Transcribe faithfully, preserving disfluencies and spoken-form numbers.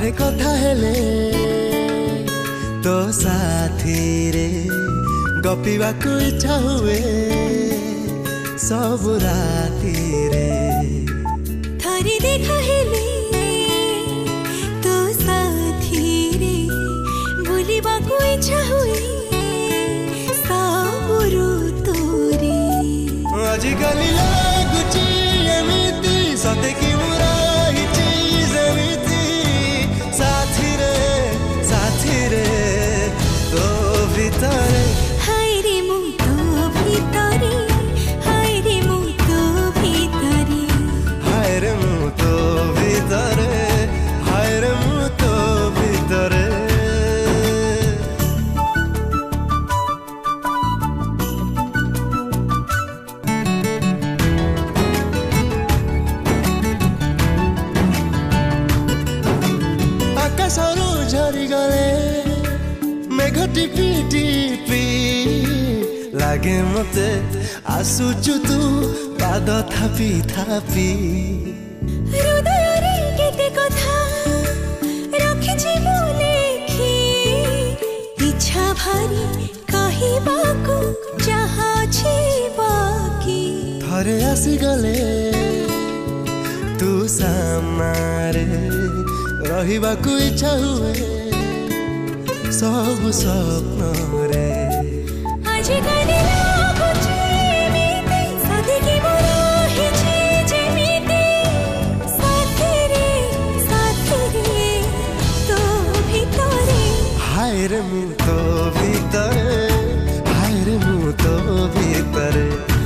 थरे कथा हेले तो साथी रे गपिबा को इच्छा हुए सब राती रे थरे देखा हेले तो साथी रे बुलिबा को इच्छा हुए सब ऋतु रे आजिकल लागुची एमिति सते कि मुरा हिची जेमिति साथी रे साथी रे तो भितरे हाय रे मु तो भितरे हाय रे मु तो भितरे हाय रे मु तो भितरे हाय रे मु तो भितरे आकाशरू झरी गले मेघ टिपी टिपी लागे मते आसुचु तू पाद थापी थापी हृदय रे केते कथा रखिछि मु लेखि इच्छा भारी कहिबाकू चाहछि बाकी थरे आसी गले तू सामारे रहिबा को इच्छा हुए सब स्वप्न रे आजिकल लागुछि एमिति सते कि मु रहिछि जेमिति साथी रे साथी रे तो भितरे हाय रे मु तो भितरे हाय रे मु तो भितरे